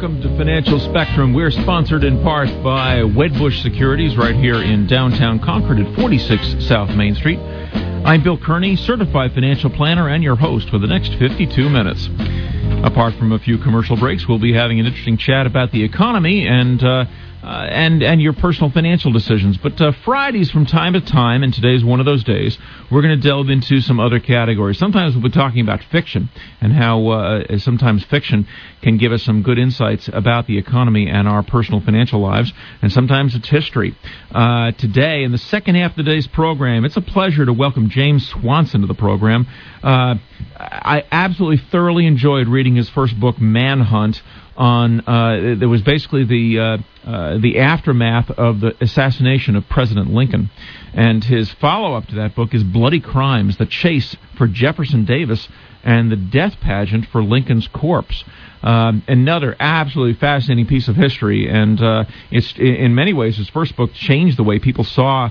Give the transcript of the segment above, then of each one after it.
welcome to Financial Spectrum. We're sponsored in part by Wedbush Securities right here in downtown Concord at 46 South Main Street. I'm Bill Kearney, certified financial planner and your host for the next 52 minutes. Apart from a few commercial breaks, we'll be having an interesting chat about the economy and your personal financial decisions. But Fridays from time to time, and today's one of those days, we're going to delve into some other categories. Sometimes we'll be talking about fiction and how sometimes fiction can give us some good insights about the economy and our personal financial lives, and sometimes it's history. Today, in the second half of today's program, it's a pleasure to welcome James Swanson to the program. I absolutely thoroughly enjoyed reading his first book, Manhunt. There was basically the aftermath of the assassination of President Lincoln. And his follow-up to that book is Bloody Crimes, The Chase for Jefferson Davis and the Death Pageant for Lincoln's Corpse. Another absolutely fascinating piece of history, and it's in many ways his first book changed the way people saw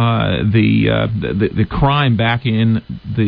the crime back in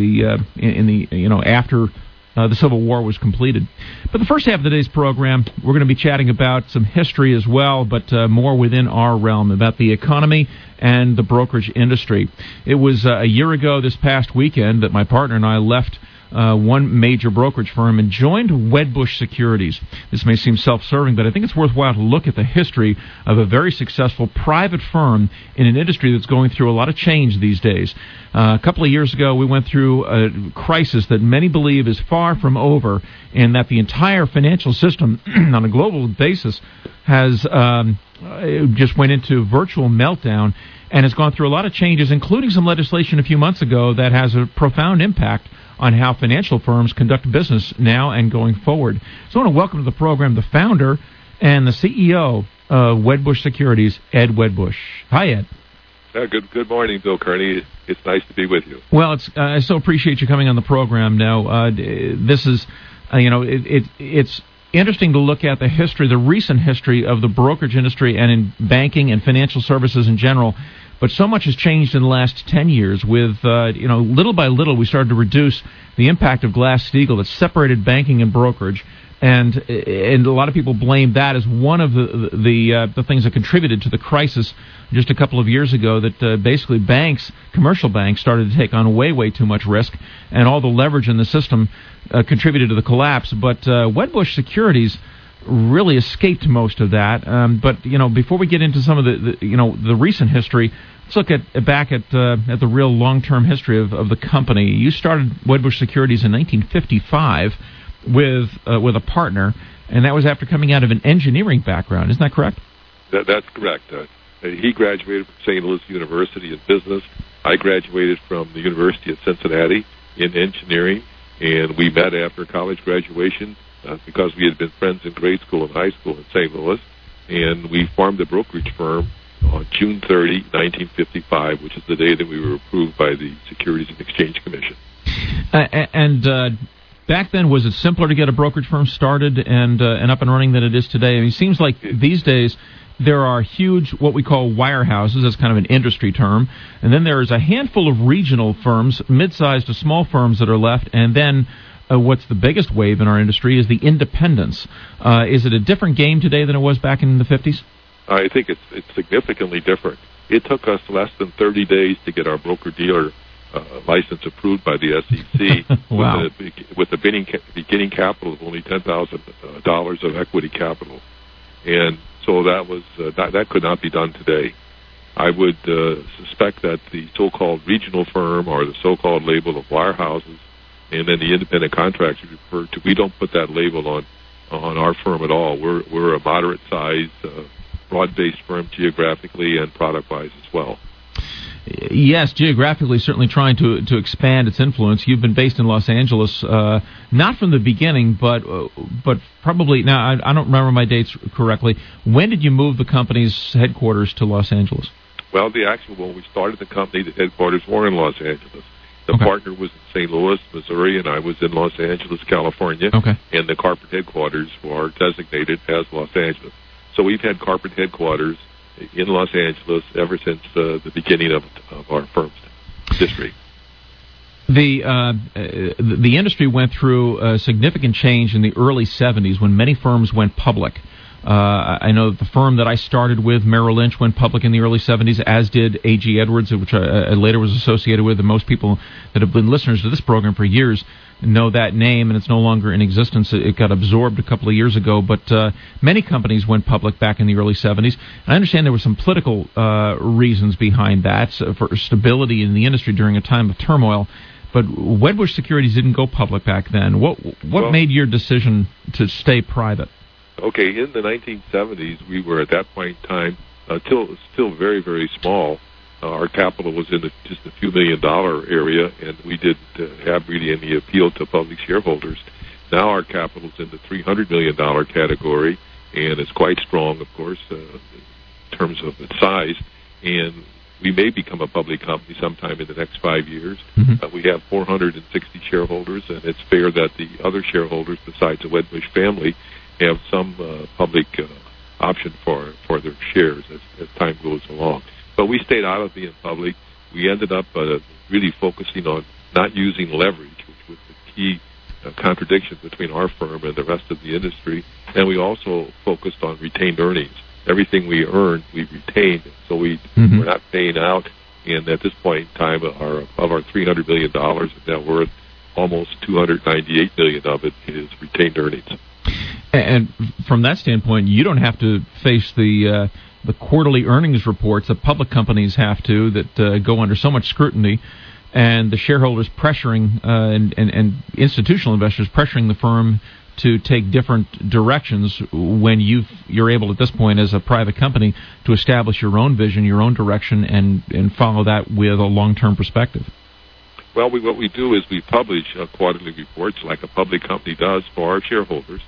the after the Civil War was completed. But the first half of today's program, we're going to be chatting about some history as well, but more within our realm, about the economy and the brokerage industry. It was a year ago this past weekend that my partner and I left one major brokerage firm and joined Wedbush Securities. This may seem self-serving, but I think it's worthwhile to look at the history of a very successful private firm in an industry that's going through a lot of change these days. A couple of years ago, we went through a crisis that many believe is far from over, and that the entire financial system on a global basis has just went into virtual meltdown and has gone through a lot of changes, including some legislation a few months ago that has a profound impact on how financial firms conduct business now and going forward. So I want to welcome to the program the founder and the CEO of Wedbush Securities, Ed Wedbush. Hi, Ed. Good morning, Bill Kearney. It's nice to be with you. Well, I so appreciate you coming on the program. Now, this is, it's interesting to look at the history, the recent history of the brokerage industry and in banking and financial services in general. But so much has changed in the last 10 years with, little by little we started to reduce the impact of Glass-Steagall that separated banking and brokerage. And a lot of people blame that as one of the things that contributed to the crisis just a couple of years ago, that basically banks, commercial banks, started to take on way too much risk, and all the leverage in the system contributed to the collapse. But Wedbush Securities really escaped most of that. But before we get into some of the recent history, let's look back at the real long-term history of the company. You started Wedbush Securities in 1955 with a partner, and that was after coming out of an engineering background. Isn't that correct? That's correct. He graduated from St. Louis University in business. I graduated from the University of Cincinnati in engineering, and we met after college graduation because we had been friends in grade school and high school in St. Louis, and we formed a brokerage firm on June 30, 1955, which is the day that we were approved by the Securities and Exchange Commission. Back then, was it simpler to get a brokerage firm started and up and running than it is today? I mean, it seems like these days there are huge, what we call wirehouses. That's kind of an industry term. And then there is a handful of regional firms, mid-sized to small firms that are left. And then what's the biggest wave in our industry is the independents. Is it a different game today than it was back in the 50s? I think it's significantly different. It took us less than 30 days to get our broker-dealer license approved by the SEC. Wow. with the beginning capital of only $10,000 of equity capital, and so that could not be done today. I would suspect that the so-called regional firm or the so-called label of wirehouses, and then the independent contractors referred to, we don't put that label on our firm at all. We're a moderate-sized, broad-based firm geographically and product-wise as well. Yes, geographically, certainly trying to expand its influence. You've been based in Los Angeles, not from the beginning, but probably now. I don't remember my dates correctly. When did you move the company's headquarters to Los Angeles? Well, when we started the company, the headquarters were in Los Angeles. The partner was in St. Louis, Missouri, and I was in Los Angeles, California. Okay. And the corporate headquarters were designated as Los Angeles. So we've had corporate headquarters in Los Angeles ever since the beginning of our firm's history. The industry went through a significant change in the early 70s when many firms went public. I know that the firm that I started with, Merrill Lynch, went public in the early 70s, as did A.G. Edwards, which I later was associated with, and most people that have been listeners to this program for years know that name, and it's no longer in existence. It got absorbed a couple of years ago, but many companies went public back in the early 70s. I understand there were some political reasons behind that, for stability in the industry during a time of turmoil. But Wedbush Securities didn't go public back then. What made your decision to stay private? Okay, in the 1970s, we were at that point in time still very, very small. Our capital was in just a few $1 million area, and we didn't have really any appeal to public shareholders. Now our capital is in the $300 million category, and it's quite strong, of course, in terms of its size. And we may become a public company sometime in the next 5 years. Mm-hmm. We have 460 shareholders, and it's fair that the other shareholders, besides the Wedbush family, have some public option for their shares as time goes along. But we stayed out of being public. We ended up really focusing on not using leverage, which was the key contradiction between our firm and the rest of the industry. And we also focused on retained earnings. Everything we earned, we retained. So we're not paying out. And at this point in time, of our $300 million of net worth, almost $298 million of it is retained earnings. And from that standpoint, you don't have to face the quarterly earnings reports that public companies have to, that go under so much scrutiny, and the shareholders pressuring and institutional investors pressuring the firm to take different directions when you're able at this point as a private company to establish your own vision, your own direction, and follow that with a long-term perspective. Well, what we do is we publish quarterly reports like a public company does for our shareholders.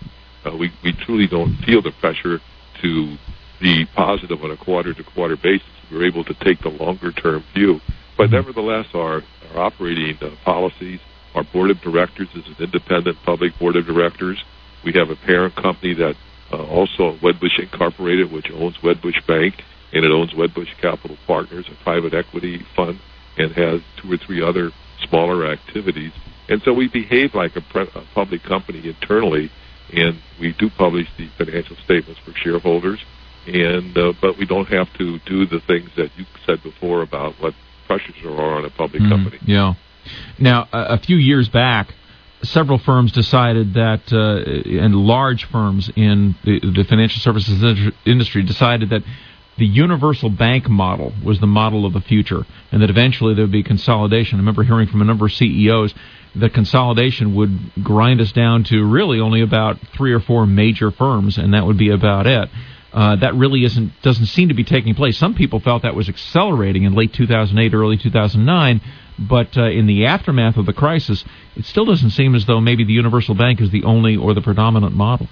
We truly don't feel the pressure to be positive on a quarter-to-quarter basis. We're able to take the longer-term view. But nevertheless, our operating policies, our board of directors is an independent public board of directors. We have a parent company that also Wedbush Incorporated, which owns Wedbush Bank, and it owns Wedbush Capital Partners, a private equity fund, and has 2 or 3 other smaller activities. And so we behave like a public company internally, and we do publish the financial statements for shareholders, and but we don't have to do the things that you said before about what pressures there are on a public company. Yeah. Now, a few years back, several firms decided that, and large firms in the financial services industry decided that the universal bank model was the model of the future, and that eventually there would be consolidation. I remember hearing from a number of CEOs that consolidation would grind us down to really only about 3 or 4 major firms, and that would be about it. That really doesn't seem to be taking place. Some people felt that was accelerating in late 2008, early 2009, but in the aftermath of the crisis, it still doesn't seem as though maybe the universal bank is the only or the predominant model.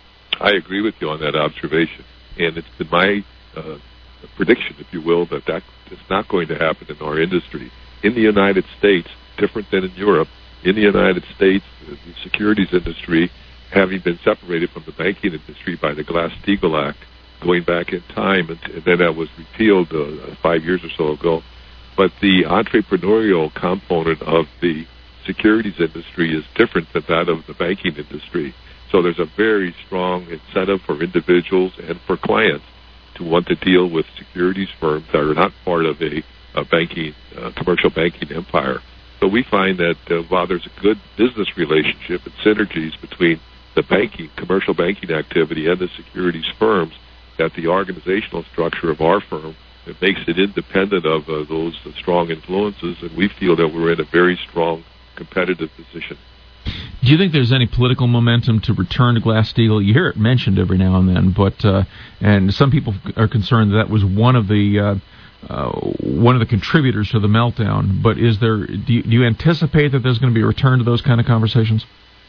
I agree with you on that observation, and it's been my prediction, if you will, that is not going to happen in our industry. In the United States, different than in Europe, in the United States, the securities industry, having been separated from the banking industry by the Glass-Steagall Act, going back in time, and then that was repealed 5 years or so ago. But the entrepreneurial component of the securities industry is different than that of the banking industry. So there's a very strong incentive for individuals and for clients to want to deal with securities firms that are not part of a banking, commercial banking empire. So we find that while there's a good business relationship and synergies between the banking, commercial banking activity and the securities firms, that the organizational structure of our firm, it makes it independent of those strong influences, and we feel that we're in a very strong competitive position. Do you think there's any political momentum to return to Glass-Steagall? You hear it mentioned every now and then, but and some people are concerned that was one of the contributors to the meltdown. But is there? Do you anticipate that there's going to be a return to those kind of conversations?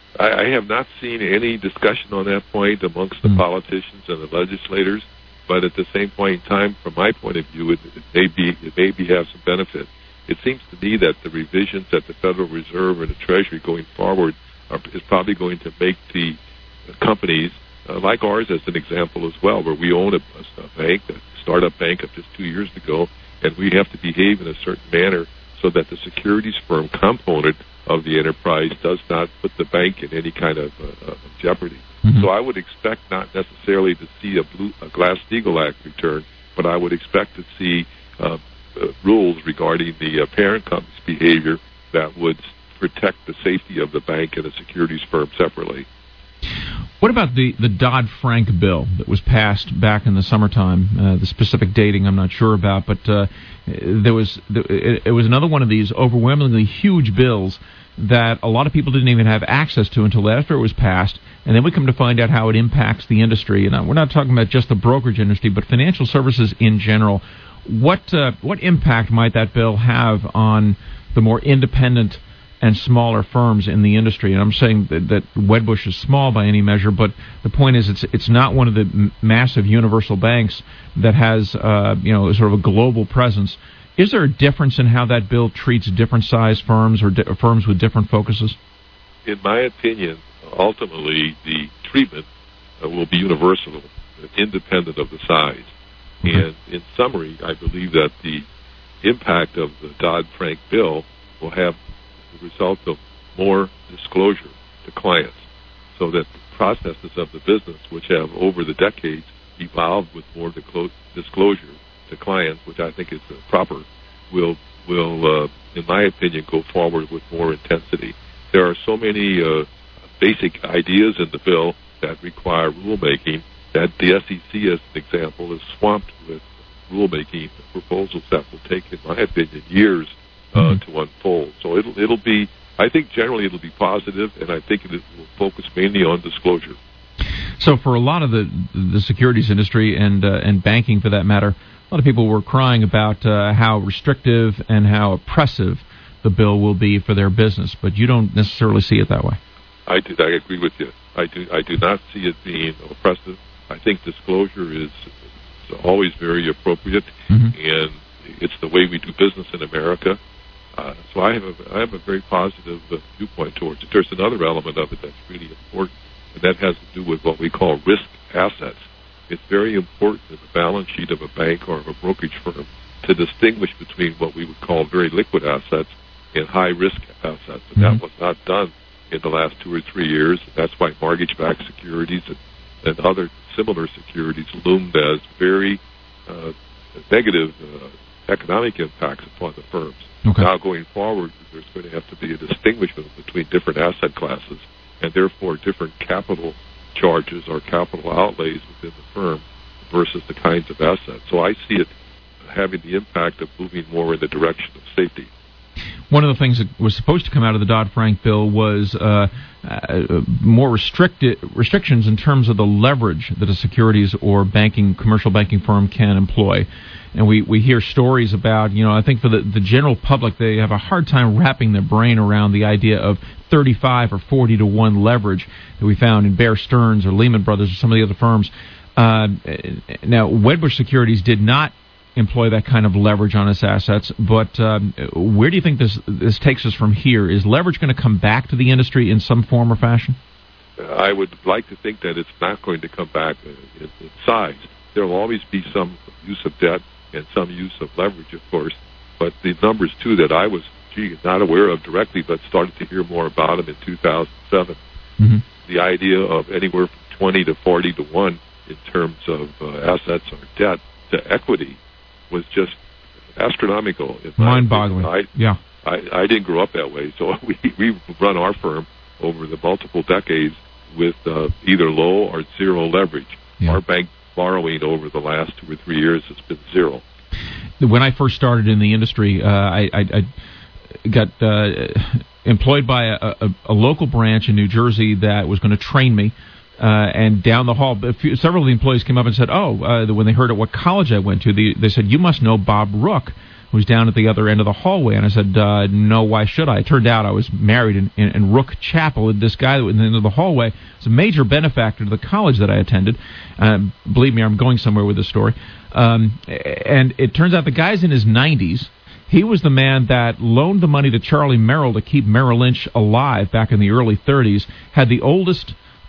I have not seen any discussion on that point amongst the politicians and the legislators. But at the same point in time, from my point of view, it may have some benefit. It seems to me that the revisions at the Federal Reserve and the Treasury going forward is probably going to make the companies, like ours as an example as well, where we own a bank, a startup bank of just 2 years ago, and we have to behave in a certain manner so that the securities firm component of the enterprise does not put the bank in any kind of jeopardy. Mm-hmm. So I would expect not necessarily to see a Glass-Steagall Act return, but I would expect to see rules regarding the parent company's behavior that would protect the safety of the bank and the securities firm separately. What about the Dodd-Frank bill that was passed back in the summertime? The specific dating I'm not sure about, but it was another one of these overwhelmingly huge bills that a lot of people didn't even have access to until after it was passed, and then we come to find out how it impacts the industry. And we're not talking about just the brokerage industry, but financial services in general. What impact might that bill have on the more independent and smaller firms in the industry? And I'm saying that Wedbush is small by any measure, but the point is it's not one of the massive universal banks that has sort of a global presence. Is there a difference in how that bill treats different size firms or firms with different focuses? In my opinion, ultimately the treatment will be universal, independent of the size. Mm-hmm. And in summary, I believe that the impact of the Dodd-Frank bill will have the result of more disclosure to clients, so that the processes of the business, which have over the decades evolved with more disclosure to clients, which I think is proper, will in my opinion, go forward with more intensity. There are so many basic ideas in the bill that require rulemaking that the SEC, as an example, is swamped with rulemaking proposals that will take, in my opinion, years to unfold. So it'll be, I think generally it'll be positive, and I think it will focus mainly on disclosure. So for a lot of the securities industry and banking, for that matter, a lot of people were crying about how restrictive and how oppressive the bill will be for their business, but you don't necessarily see it that way. I agree with you. I do not see it being oppressive. I think disclosure is always very appropriate, and it's the way we do business in America. So I have a very positive viewpoint towards it. There's another element of it that's really important, and that has to do with what we call risk assets. It's very important in the balance sheet of a bank or of a brokerage firm to distinguish between what we would call very liquid assets and high-risk assets, and that was not done in the last 2 or 3 years. That's why mortgage-backed securities and other similar securities loomed as very negative economic impacts upon the firms. Okay. Now, going forward, there's going to have to be a distinguishment between different asset classes and therefore different capital charges or capital outlays within the firm versus the kinds of assets. So I see it having the impact of moving more in the direction of safety. One of the things that was supposed to come out of the Dodd-Frank bill was more restrictions in terms of the leverage that a securities or commercial banking firm can employ. And we hear stories about, I think for the general public, they have a hard time wrapping their brain around the idea of 35 or 40 to 1 leverage that we found in Bear Stearns or Lehman Brothers or some of the other firms. Now, Wedbush Securities did not employ that kind of leverage on its assets, but where do you think this takes us from here? Is leverage going to come back to the industry in some form or fashion? I would like to think that it's not going to come back in size. There will always be some use of debt and some use of leverage, of course, but the numbers, too, that I was not aware of directly, but started to hear more about them in 2007, the idea of anywhere from 20 to 40 to 1 in terms of assets or debt to equity was just astronomical. Mind-boggling. I didn't grow up that way, so we run our firm over the multiple decades with either low or zero leverage. Yeah. Our bank borrowing over the last 2 or 3 years has been zero. When I first started in the industry, I got employed by a local branch in New Jersey that was going to train me. And down the hall, several of the employees came up and said, when they heard at what college I went to, they said, "You must know Bob Rook, who's down at the other end of the hallway." And I said, "No, why should I?" It turned out I was married in Rook Chapel, and this guy in the end of the hallway was a major benefactor to the college that I attended. Believe me, I'm going somewhere with this story. And it turns out the guy's in his 90s. He was the man that loaned the money to Charlie Merrill to keep Merrill Lynch alive back in the early 30s, had the oldest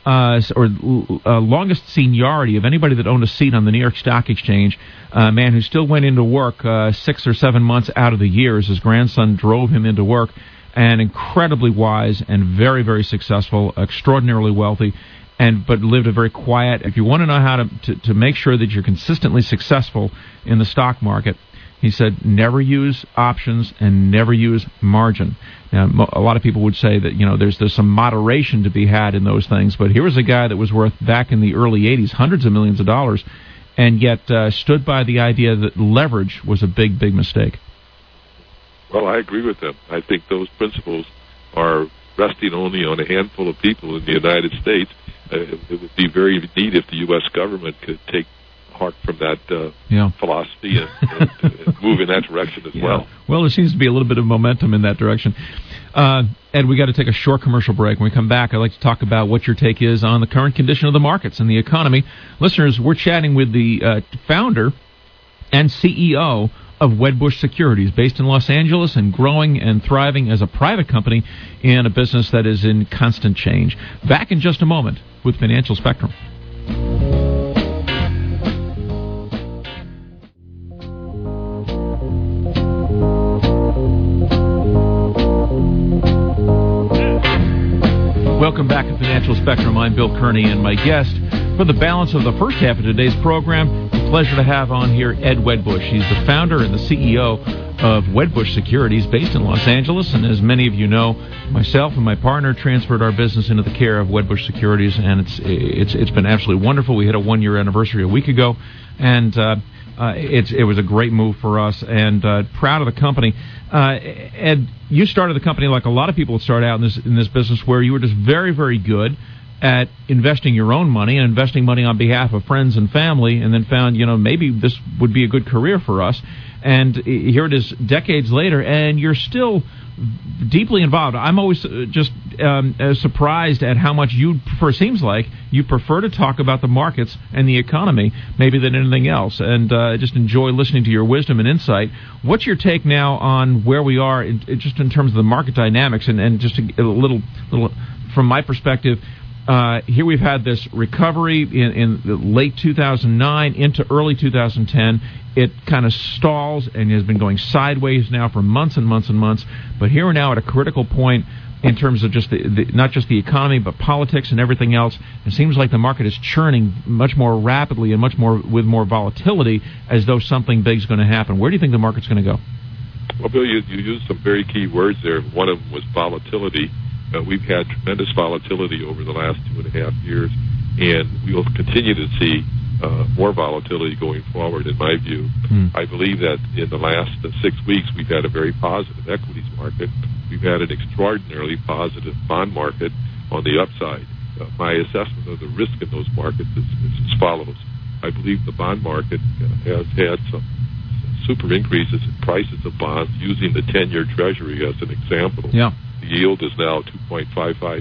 longest seniority of anybody that owned a seat on the New York Stock Exchange. A man who still went into work 6 or 7 months out of the year as his grandson drove him into work, and incredibly wise and very, very successful, extraordinarily wealthy, but lived a very quiet. If you want to know how to make sure that you're consistently successful in the stock market, he said, never use options and never use margin. Now, a lot of people would say that, there's some moderation to be had in those things, but here was a guy that was worth, back in the early 80s, hundreds of millions of dollars, and yet stood by the idea that leverage was a big, big mistake. Well, I agree with them. I think those principles are resting only on a handful of people in the United States. It would be very neat if the U.S. government could take heart from that philosophy and move in that direction as well. Well, there seems to be a little bit of momentum in that direction. Ed, we got to take a short commercial break. When we come back, I'd like to talk about what your take is on the current condition of the markets and the economy. Listeners, we're chatting with the founder and CEO of Wedbush Securities, based in Los Angeles and growing and thriving as a private company in a business that is in constant change. Back in just a moment with Financial Spectrum. Welcome back to Financial Spectrum. I'm Bill Kearney, and my guest for the balance of the first half of today's program, it's a pleasure to have on here Ed Wedbush. He's the founder and the CEO of Wedbush Securities, based in Los Angeles. And as many of you know, myself and my partner transferred our business into the care of Wedbush Securities, and it's been absolutely wonderful. We hit a 1-year anniversary a week ago, and it was a great move for us, and proud of the company. Ed, you started the company like a lot of people start out in this business, where you were just very, very good at investing your own money and investing money on behalf of friends and family, and then found, maybe this would be a good career for us. And here it is decades later, and you're still deeply involved. I'm always just surprised at how much you prefer. Seems like you prefer to talk about the markets and the economy maybe than anything else, and just enjoy listening to your wisdom and insight. What's your take now on where we are just in terms of the market dynamics, and just a little from my perspective? Here we've had this recovery in late 2009 into early 2010. It kind of stalls and has been going sideways now for months and months and months. But here we're now at a critical point in terms of just not just the economy, but politics and everything else. It seems like the market is churning much more rapidly and much more with more volatility, as though something big is going to happen. Where do you think the market's going to go? Well, Bill, you used some very key words there. One of them was volatility. We've had tremendous volatility over the last 2.5 years, and we will continue to see more volatility going forward, in my view. I believe that in the last 6 weeks, we've had a very positive equities market. We've had an extraordinarily positive bond market on the upside. My assessment of the risk in those markets is as follows. I believe the bond market has had some super increases in prices of bonds, using the 10-year Treasury as an example. Yeah. The yield is now 2.55%,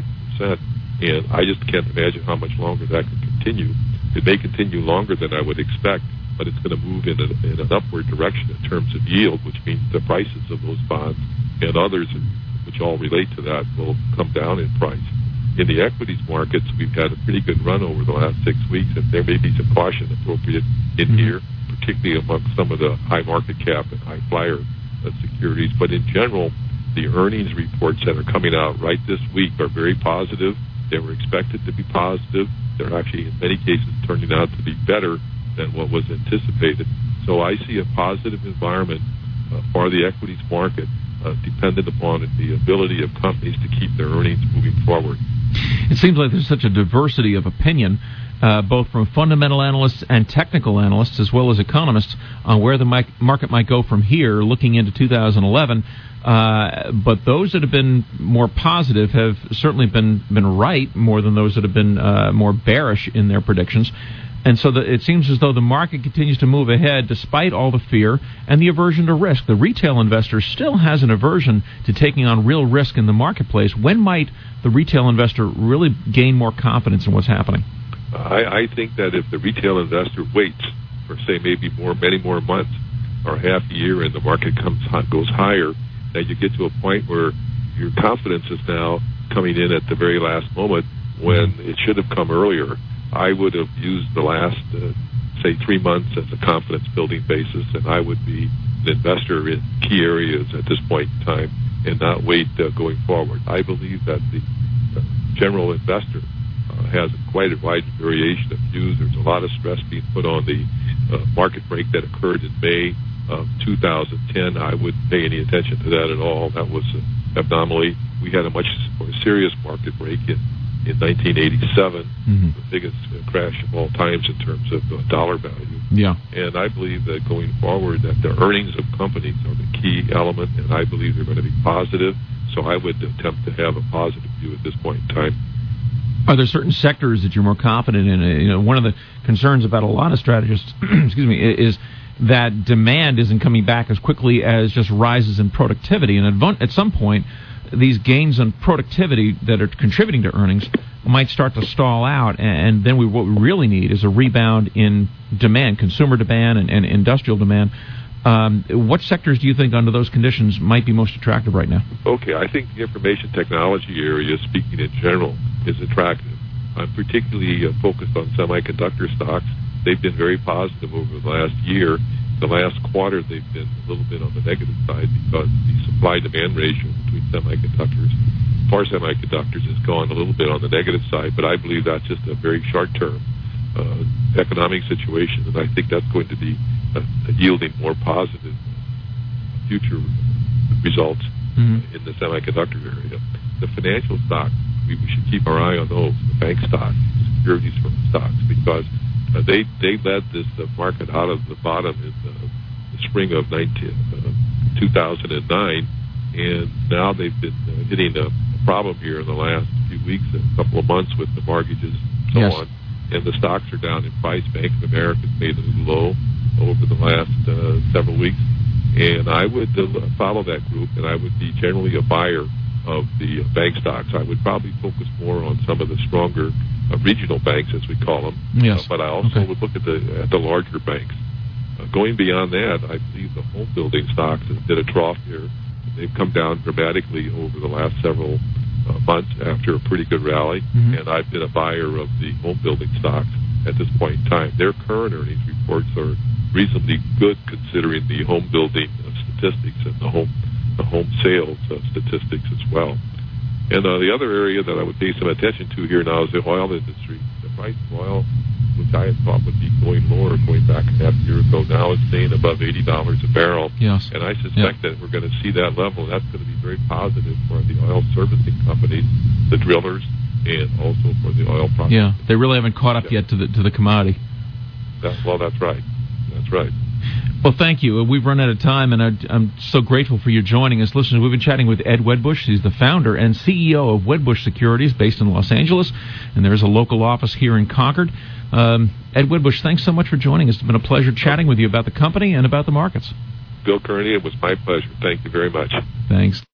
and I just can't imagine how much longer that can continue. It may continue longer than I would expect, but it's going to move in an upward direction in terms of yield, which means the prices of those bonds and others, which all relate to that, will come down in price. In the equities markets, we've had a pretty good run over the last 6 weeks, and there may be some caution appropriate in here, particularly among some of the high market cap and high flyer securities. But in general, the earnings reports that are coming out right this week are very positive. They were expected to be positive. They're actually, in many cases, turning out to be better than what was anticipated. So I see a positive environment for the equities market, dependent upon the ability of companies to keep their earnings moving forward. It seems like there's such a diversity of opinion, both from fundamental analysts and technical analysts, as well as economists, on where the market might go from here, looking into 2011. But those that have been more positive have certainly been right more than those that have been more bearish in their predictions. And so it seems as though the market continues to move ahead despite all the fear and the aversion to risk. The retail investor still has an aversion to taking on real risk in the marketplace. When might the retail investor really gain more confidence in what's happening? I think that if the retail investor waits for, say, many more months or half a year, and the market goes higher, that you get to a point where your confidence is now coming in at the very last moment, when it should have come earlier. I would have used the last, say, 3 months as a confidence-building basis, and I would be an investor in key areas at this point in time and not wait going forward. I believe that the general investor has quite a wide variation of views. There's a lot of stress being put on the market break that occurred in May of 2010. I wouldn't pay any attention to that at all. That was an anomaly. We had a much more serious market break in 1987, the biggest crash of all times in terms of dollar value. Yeah. And I believe that going forward that the earnings of companies are the key element, and I believe they're going to be positive. So I would attempt to have a positive view at this point in time. Are there certain sectors that you're more confident in? You know, one of the concerns about a lot of strategists, is that demand isn't coming back as quickly as just rises in productivity. And at some point, these gains in productivity that are contributing to earnings might start to stall out, and then what we really need is a rebound in demand, consumer demand and industrial demand. What sectors do you think, under those conditions, might be most attractive right now? Okay, I think the information technology area, speaking in general, is attractive. I'm particularly focused on semiconductor stocks. They've been very positive over the last year. The last quarter, they've been a little bit on the negative side because the supply-demand ratio between semiconductors has gone a little bit on the negative side, but I believe that's just a very short-term economic situation, and I think that's going to be yielding more positive future results in the semiconductor area. The financial stocks, we should keep our eye on those, the bank stocks, securities firm stocks, because they led this market out of the bottom in the spring of 2009, and now they've been hitting a problem here in the last few weeks, a couple of months with the mortgages and so on, and the stocks are down in price. Bank of America made a new low over the last several weeks, and I would follow that group, and I would be generally a buyer of the bank stocks. I would probably focus more on some of the stronger regional banks, as we call them. Yes. But I also would look at the larger banks. Going beyond that, I believe the home building stocks have hit a trough here. They've come down dramatically over the last several months after a pretty good rally, and I've been a buyer of the home building stocks at this point in time. Their current earnings reports are reasonably good considering the home building statistics and the home sales statistics as well. And the other area that I would pay some attention to here now is the oil industry. The price of oil, which I had thought would be going lower going back half a year ago, now it's staying above $80 a barrel. Yes. And I suspect that we're going to see that level. That's going to be very positive for the oil servicing companies, the drillers, and also for the oil products. Yeah, they really haven't caught up yet to the commodity. That's right. That's right. Well, thank you. We've run out of time, and I'm so grateful for you joining us. Listeners, we've been chatting with Ed Wedbush. He's the founder and CEO of Wedbush Securities, based in Los Angeles, and there's a local office here in Concord. Ed Wedbush, thanks so much for joining us. It's been a pleasure chatting with you about the company and about the markets. Bill Kearney, it was my pleasure. Thank you very much. Thanks.